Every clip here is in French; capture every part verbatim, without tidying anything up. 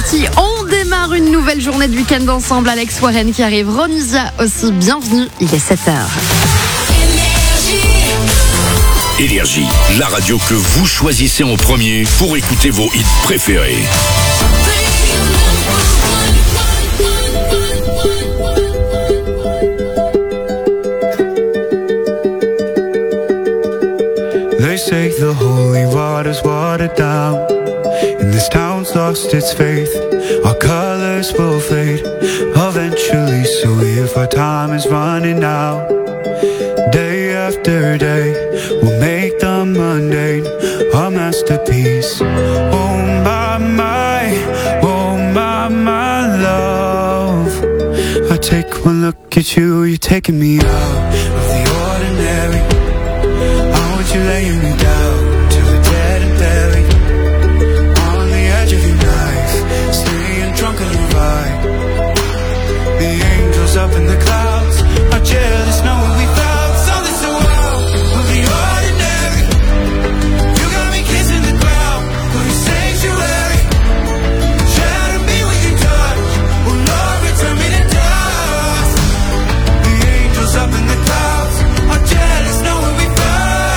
parti, on démarre une nouvelle journée de week-end ensemble. Alex Warren qui arrive, Ronisia aussi, bienvenue, il est sept heures. Énergie, la radio que vous choisissez en premier pour écouter vos hits préférés. They say the holy water's watered down, and this town's lost its faith. Our colors will fade eventually, so if our time is running out, day after day, we'll make the mundane our masterpiece. Oh my, my, oh my, my love, I take one look at you, you're taking me out of the ordinary. You're laying me down to the dead and buried on the edge of your knife, staying drunk on your ride. The angels up in the clouds are jealous knowing we found something so wild of the ordinary. You got me kissing the ground for your sanctuary. Shatter me with your touch, oh Lord, return me to dust. The angels up in the clouds are jealous knowing we found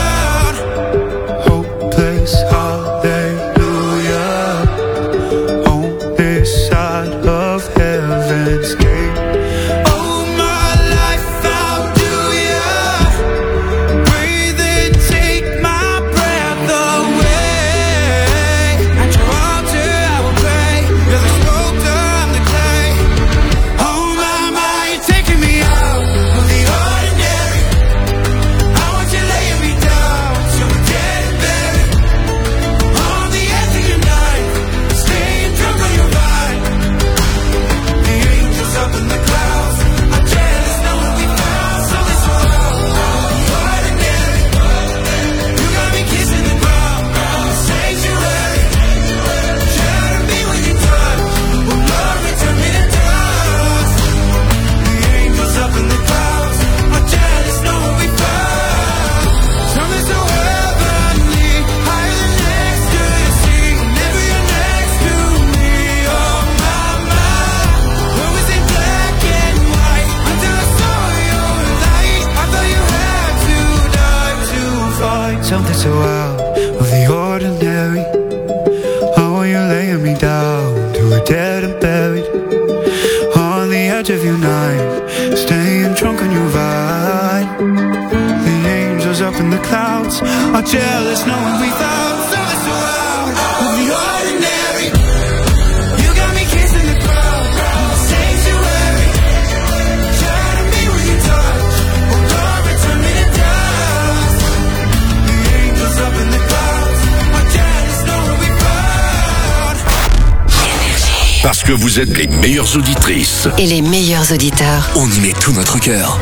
hopeless hallelujah on this side of heaven's gate. Oh, my life, how do ya breathe and take my breath away? At your altar I will pray. You're the sculptor, I'm the clay. Oh my, my, you're taking me out of the ordinary. I want you laying me down to the dead and buried on the edge of your knife, staying drunk on your vine. The angels up in the clouds are jealous knowing we found something so wild, the ordinary. You got me kissing the ground, sanctuary. Shatter me with your touch, oh Lord, return me to dust. The angels up in the clouds are jealous knowing we found something so heavenly, higher than next to the sea. Never you're next to me, oh my, my. When we say black and white, until I saw your light, I thought you had to die to find something so out of the ordinary. Oh, you're laying me down to a dead and buried on the edge of your knife, staying drunk on your ride. The angels up in the clouds are jealous knowing we found something so out of the ordinary. You got me kissing the ground, sanctuary. Shatter me with your touch, oh Lord, return me to dust. The angels up in the clouds are jealous knowing we found. Parce que vous êtes les meilleures auditrices. Et les meilleurs auditeurs. On y met tout notre cœur.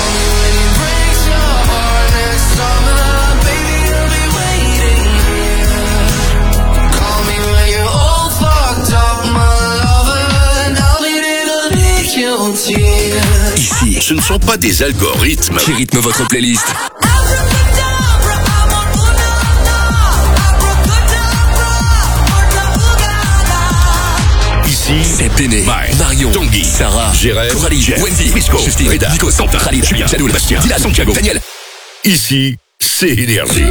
Ici, ce ne sont pas des algorithmes qui rythment votre playlist. Ici, c'est Péné, Marion, Tanguy, Sarah, Jérém, Coralie, Wendy, Frisco, Justine, Reda, Nico, Santa, Khalid, Julien, Jadou, Bastien, Dylan, Santiago, Daniel. Ici, c'est Énergie.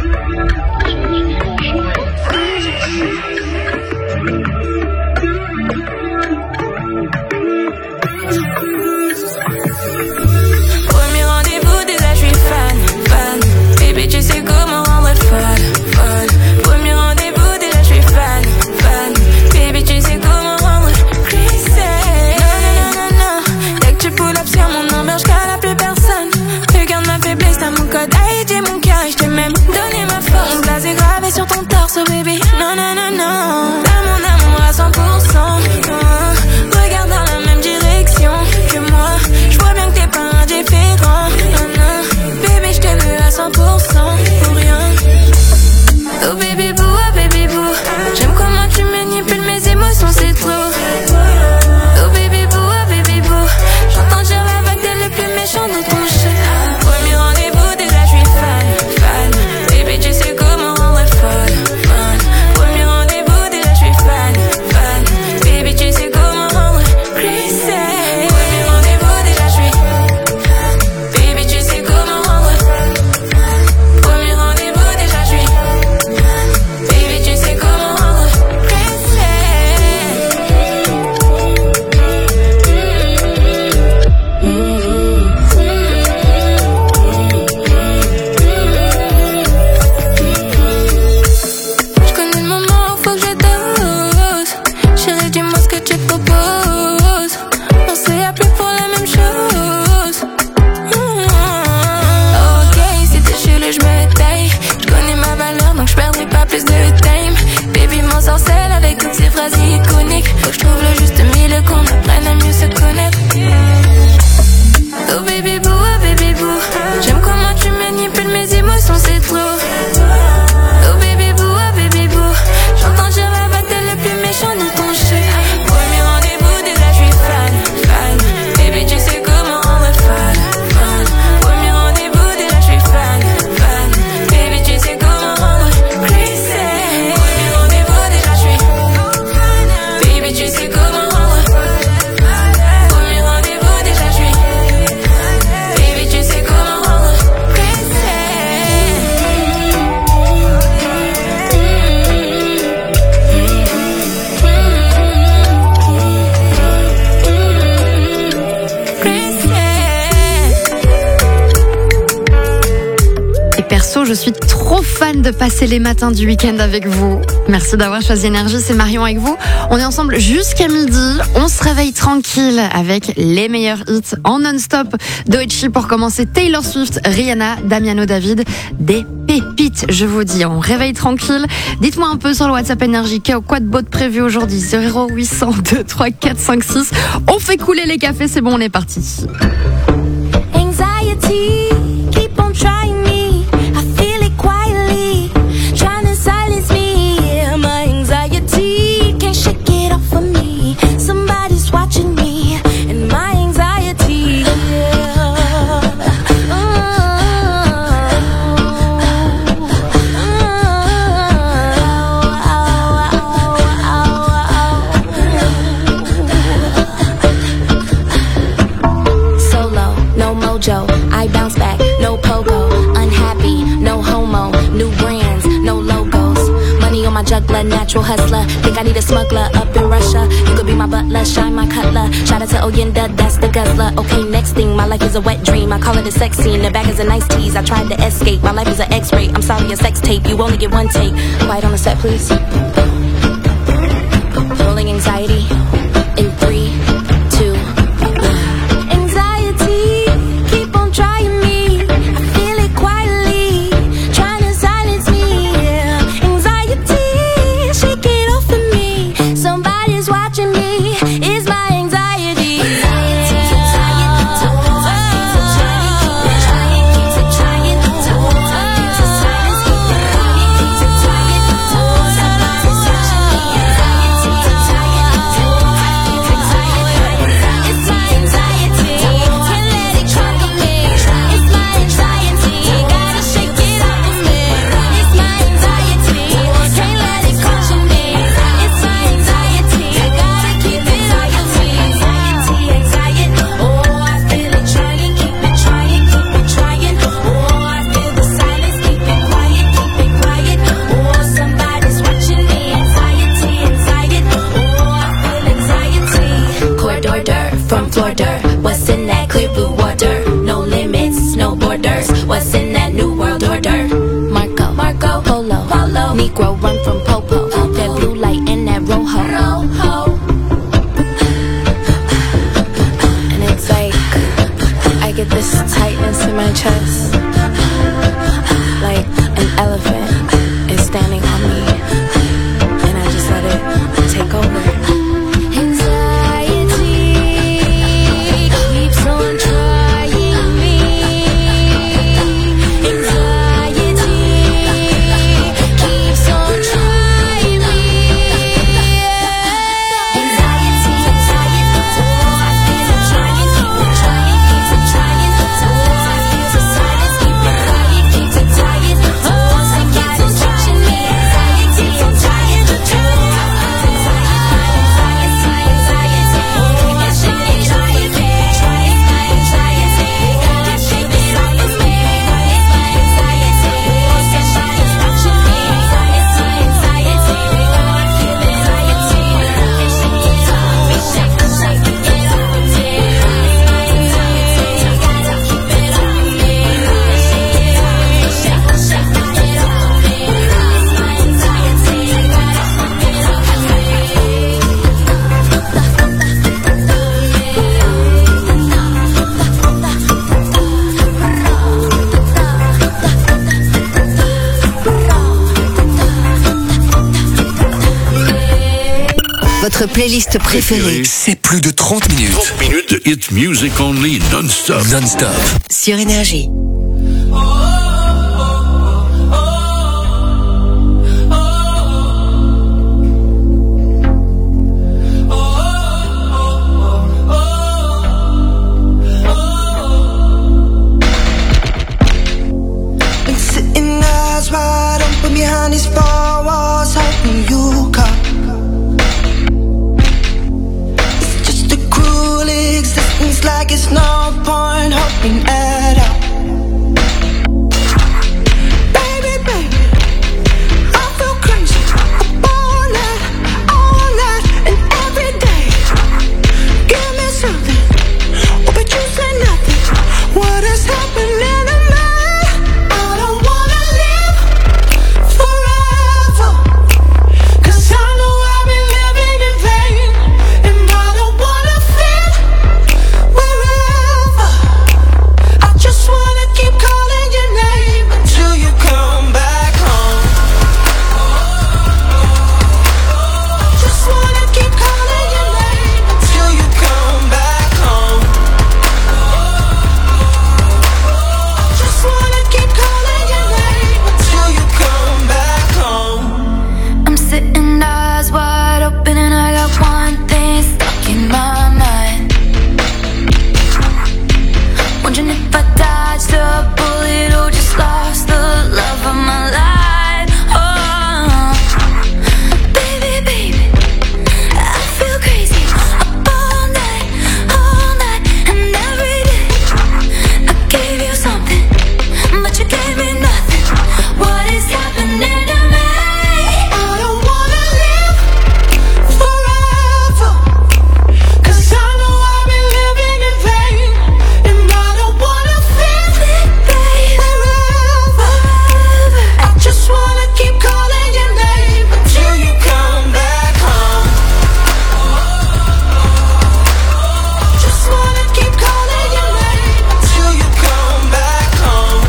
Premier rendez-vous, déjà je suis fan, fan. Baby, tu sais comment rendre folle, folle. Premier rendez-vous, déjà je suis fan, fan. Baby, tu sais comment rendre crazy. Non, non, non, non, non. Dès que tu pull up sur mon number, j'cale à plus personne. Regarde ma faiblesse, t'as mon code I D, mon cœur, j't'ai même donné. Je suis trop fan de passer les matins du week-end avec vous. Merci d'avoir choisi Énergie, c'est Marion avec vous. On est ensemble jusqu'à midi. On se réveille tranquille avec les meilleurs hits en non-stop. Doechii pour commencer, Taylor Swift, Rihanna, Damiano David. Des pépites, je vous dis. On réveille tranquille. Dites-moi un peu sur le WhatsApp Énergie, quoi de beau de prévu aujourd'hui? zéro huit cent deux trois quatre cinq six. On fait couler les cafés, c'est bon, on est parti. Anxiety, keep on trying me. I feel it quietly, trying to silence me. Yeah, my anxiety can't shake it off of me. Somebody's watching me, and my anxiety. Yeah. Oh, Solo, no mojo. I bounce back, no pogo. Unhappy, no homo. New brands, no logos. Money on my juggler, natural hustler. Think I need a smuggler up in Russia. You could be my butler, shine my cutler. Shout out to Oyenda, that's the guzzler. Okay, next thing, my life is a wet dream. I call it a sex scene, the back is a nice tease. I tried to escape, my life is an X-ray. I'm sorry, a sex tape, you only get one take. Quiet on the set, please. Rolling anxiety in three, two, one. Anxiety, keep on trying me. I feel it quietly, trying to silence me. Yeah. Anxiety, shake it off of me. Somebody's watching me. It's my anxiety. Anxiety, keep trying to keep trying, keep trying to keep to silence, keep it quiet, keep trying to somebody's watching me. Anxiety, keep trying to keep trying. It's my anxiety. Can't let it conquer me. It's my anxiety. Gotta shake it off of me. It's my anxiety. Can't let it conquer me. It's my anxiety. Gotta keep it off of me. Anxiety, anxiety. Oh, I feel it trying, keep it trying, keep it trying. Oh, I feel the silence, keep it quiet, keep it quiet. Oh, somebody's watching me. Anxiety, anxiety. Oh, I feel anxiety. Corridor dirt from Florida. What's in that clear blue water? No limits, no borders. What's in that new world order? Marco, Marco, Polo, Polo. Negro run from Popo. That blue light and that rojo. Rojo. And it's like I get this tightness in my chest, like an elephant is standing on me, and I just let it take over. Anxiety keeps on trying me. Anxiety keeps on trying me. Anxiety, anxiety. Oh, I feel it trying, keep it trying, keep it trying. Oh, I feel the silence, keep it quiet, keep it tired. Oh, somebody's watching me. Anxiety, anxiety. Votre playlist préférée. C'est plus de trente minutes. trente minutes de hit music only non-stop. Non-stop. Sur Énergie. Been sitting eyes wide open behind these four walls, hoping you come. It's just a cruel existence, like it's no point hoping at all. dodged a bullet or just lost the love of my life. Oh, baby, baby, I feel crazy up all night, all night and every day. I gave you something, but you gave me nothing. What is happening to me? I don't wanna live forever, 'cause I know I've been living in vain, and I don't wanna feel it, babe, forever. I just wanna keep calling your name until you come back home. Just wanna keep calling your name until you come back home.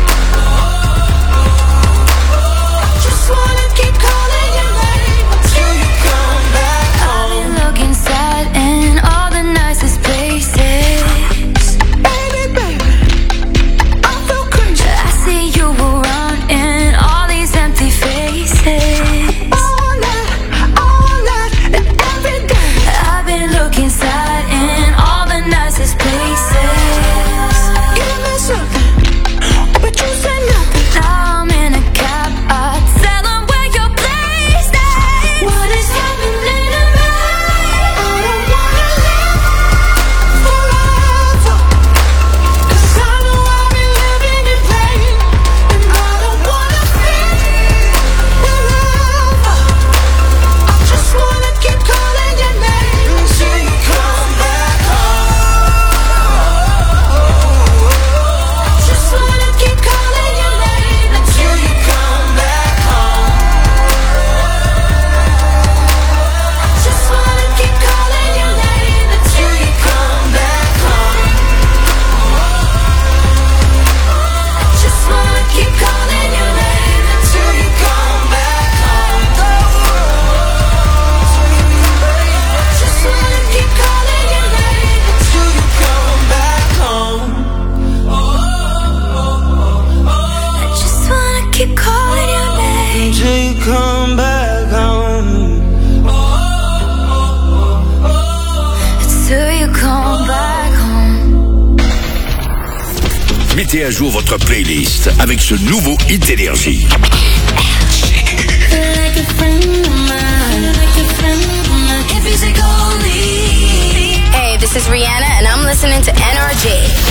Just wanna keep calling your name until you come back home. I've been looking sad in all the nicest places. Baby, baby, I feel crazy. I see you around in all these empty faces. All night, all night and every day. I've been looking sad in all the nicest places. Give me something, but you said nothing. Now I'm in a cab, I tell them where your place is. What is happening to me? I don't wanna live forever, 'cause I know I've been living in vain, and I don't wanna feel forever. I just wanna keep calling your name until you come back home. Just wanna keep calling your name until you come back home. Just wanna keep calling your name until you come back home. Just wanna keep calling your name until you come back home. Just wanna keep calling your name until you come back home. I just wanna keep calling your name Until you come back home. until you come back home. Mettez à jour votre playlist avec ce nouveau hit énergie. Like a friend of mine, like a friend of mine. Hit music only. Hey, this is Rihanna, and I'm listening to N R J.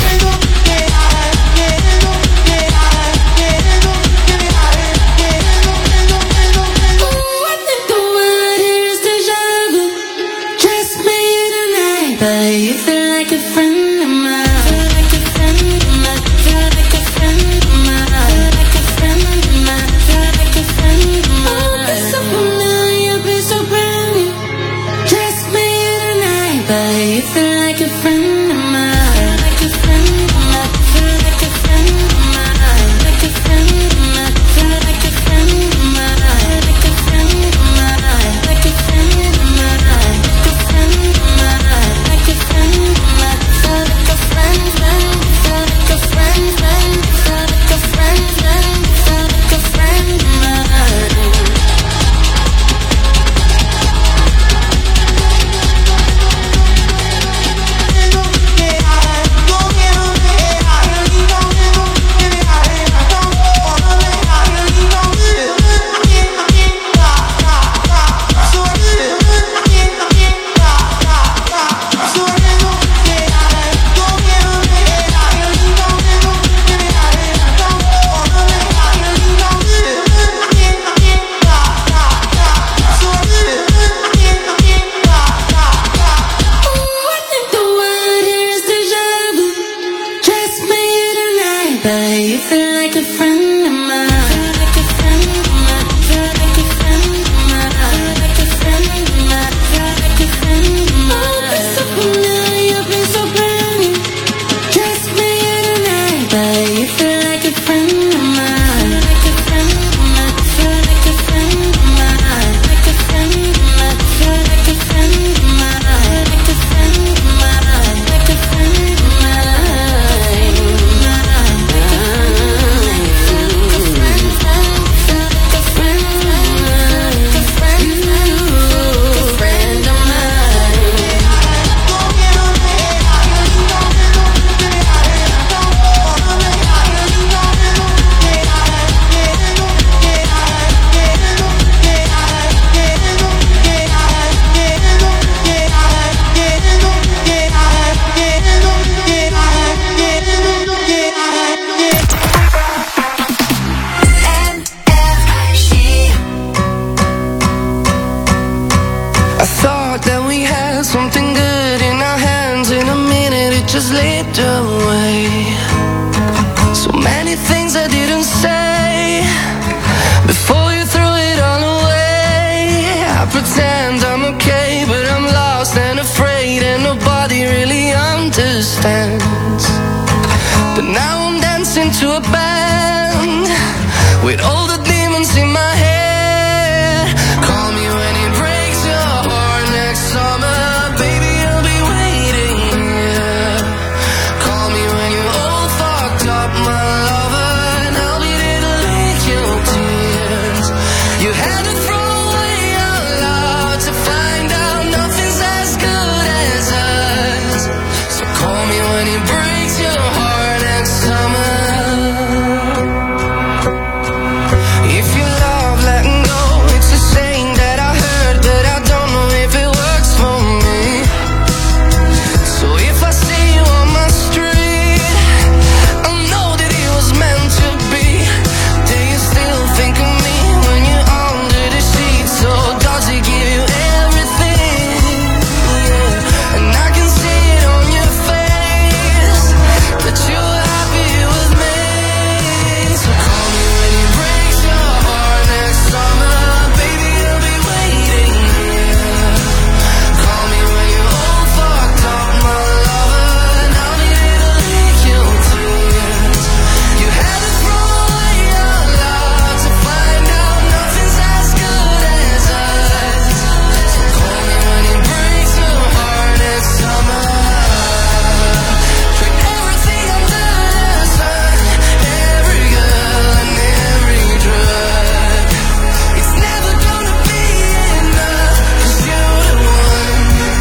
Ooh, I think the word here is déjà vu. Just me tonight, but you feel like a friend of mine. Feel like a friend of mine. Feel like a friend of mine. Feel like a friend of mine. Feel like a friend of mine. Oh, be so familiar, be so brand new. Just me tonight, but you feel like a friend of mine. Feel like a friend of mine. Feel like a friend of mine. Like a friend of mine. Feel like a friend of mine. Like a friend of mine. Like a friend of mine. Like a friend of mine. Like a friend of mine. Feel like a friend, friend. Feel like a friend, friend. Feel like a friend, friend. Feel like a friend of mine. Ooh, I think the word here is déjà vu. Just me tonight, but you feel like a friend of mine. Feel like a friend of mine. Feel like a friend of mine. Feel like a friend of mine. Feel like a friend of mine. Oh, be so familiar, be so brand new. Just me tonight, but you feel like a friend of mine. Feel like a friend of mine. Feel like a friend of mine. Like a friend of mine. Feel like a friend of mine. Like a friend of mine. Like a friend of mine. Like a friend of mine. slipped away. So many things I didn't say before you threw it all away. I pretend I'm okay, but I'm lost and afraid, and nobody really understands. But now I'm dancing to a band with all the demons in my head. Call me when it breaks your heart next summer, baby, I'll be waiting here. Call me when you're all fucked up, my lover, and I'll be there to lick your tears. You had to throw away our love to find out nothing's as good as us. So call me when it breaks your heart next summer. If you love letting go, it's a saying that I heard, but I don't know if it works for me. So if I see you on my street, I know that it was meant to be. Do you still think of me when you're under the sheets? So does it give you everything? Yeah. And I can see it on your face that you're happy with me. So call me when it breaks your heart next summer, baby, I'll be waiting here. Call me when you're all fucked up, my lover, and I'll be there to lick your tears. You had to throw away your love to find out nothing's as good as us. So call me when it breaks your heart next summer. Tried everything under the sun, every girl and every drug. It's never gonna be enough, 'cause you're the one.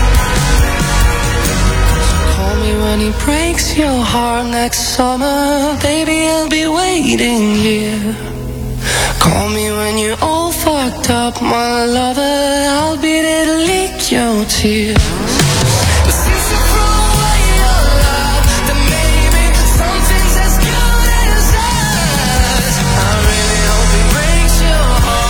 So call me when it breaks your heart next summer, baby, I'll be waiting here. Call me when you're all fucked up, my lover, I'll be there to lick your tears. But since you threw away your love, then maybe something's as good as us. I really hope it breaks your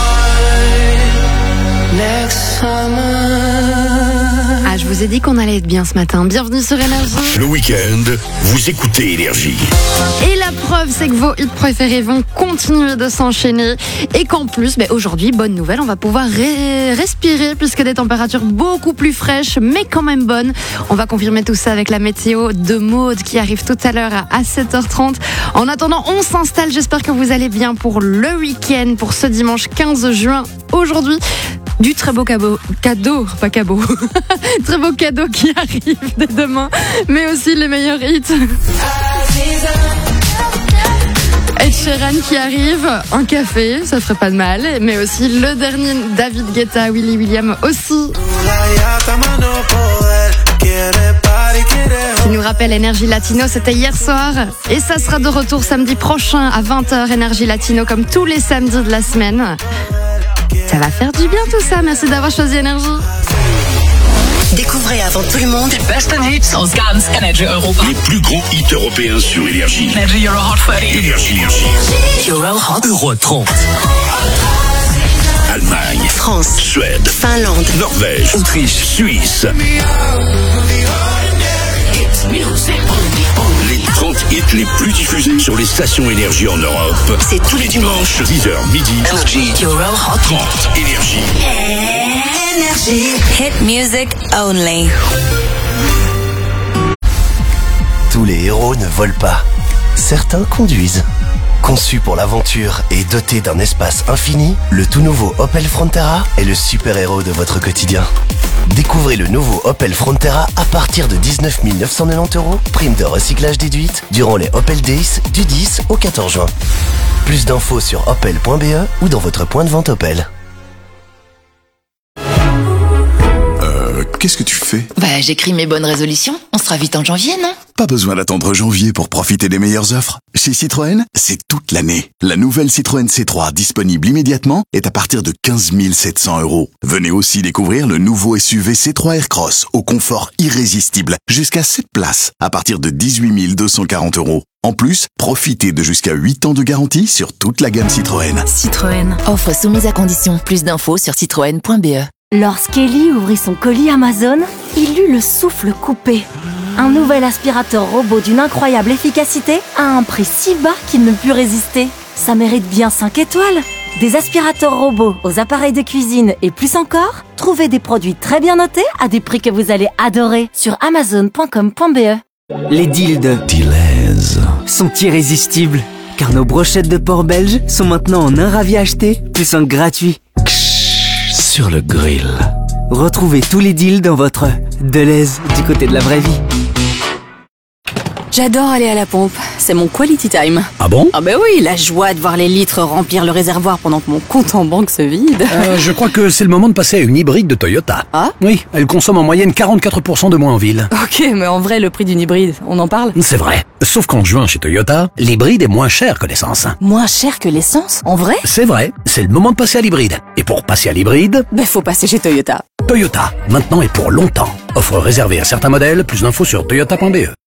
heart next summer. Ah, je vous ai dit qu'on allait être bien ce matin. Bienvenue sur Énergie. Le week-end, vous écoutez Énergie. Et la preuve, c'est que vos hits préférés vont continuer de s'enchaîner. Et qu'en plus, ben aujourd'hui, bonne nouvelle, on va pouvoir ré- respirer puisque des températures beaucoup plus fraîches, mais quand même bonnes. On va confirmer tout ça avec la météo de Maud qui arrive tout à l'heure à sept heures trente. En attendant, on s'installe. J'espère que vous allez bien pour le week-end, pour ce dimanche quinze juin. Aujourd'hui, du très beau cadeau, cadeau, pas cabot, très beau cadeau qui arrive dès demain, mais aussi les meilleurs hits. Ed Sheeran qui arrive, un café, ça ferait pas de mal, mais aussi le dernier David Guetta, Willy William aussi. Qui nous rappelle Énergie Latino, c'était hier soir, et ça sera de retour samedi prochain à vingt heures, Énergie Latino, comme tous les samedis de la semaine. Ça va faire du bien tout ça, merci d'avoir choisi Énergie. Découvrez avant tout le monde Die besten Hits aus ganz Energy Europa. Les plus grands hits européens sur Énergie. Energy Euro Hot trente. Énergie, Énergie. Euro Hot, Euro trente. Allemagne, France, Suède, Finlande, Norvège, Autriche, Suisse. Les trente hits les plus diffusés sur les stations Énergie en Europe. c'est tous les dimanches. dix heures midi. Energy Euro Hot trente. Énergie. Energy. Hit music only. Tous les héros ne volent pas. Certains conduisent. Conçu pour l'aventure et doté d'un espace infini, le tout nouveau Opel Frontera est le super-héros de votre quotidien. Découvrez le nouveau Opel Frontera à partir de dix-neuf mille neuf cent quatre-vingt-dix euros, prime de recyclage déduite, durant les Opel Days du dix au quatorze juin. Plus d'infos sur opel point b e ou dans votre point de vente Opel. Euh, qu'est-ce que tu fais? Bah, j'écris mes bonnes résolutions. On sera vite en janvier, non? Pas besoin d'attendre janvier pour profiter des meilleures offres. Chez Citroën, c'est toute l'année. La nouvelle Citroën C trois disponible immédiatement est à partir de quinze mille sept cents euros. Venez aussi découvrir le nouveau S U V C trois Aircross au confort irrésistible, jusqu'à sept places, à partir de dix-huit mille deux cent quarante euros. En plus, profitez de jusqu'à huit ans de garantie sur toute la gamme Citroën. Citroën. Offre soumise à condition. Plus d'infos sur citroën point b e. Lorsqu'Ellie ouvrit son colis Amazon, il eut le souffle coupé. Un nouvel aspirateur robot d'une incroyable efficacité à un prix si bas qu'il ne peut résister. Ça mérite bien cinq étoiles. Des aspirateurs robots aux appareils de cuisine et plus encore, trouvez des produits très bien notés à des prix que vous allez adorer sur amazon point com point b e. Les deals de Deleuze sont irrésistibles, car nos brochettes de porc belge sont maintenant en un ravi acheté, plus un gratuit. sur le grill. Retrouvez tous les deals dans votre Deleuze du côté de la vraie vie. J'adore aller à la pompe, c'est mon quality time. Ah bon? Ah bah oui, la joie de voir les litres remplir le réservoir pendant que mon compte en banque se vide. Euh, je crois que c'est le moment de passer à une hybride de Toyota. Ah? Oui, elle consomme en moyenne quarante-quatre pour cent de moins en ville. Ok, mais en vrai, le prix d'une hybride, on en parle? C'est vrai. Sauf qu'en juin, chez Toyota, l'hybride est moins cher que l'essence. Moins cher que l'essence? En vrai? C'est vrai, c'est le moment de passer à l'hybride. Et pour passer à l'hybride... Bah faut passer chez Toyota. Toyota, maintenant et pour longtemps. Offre réservée à certains modèles, plus d'infos sur toyota point b e.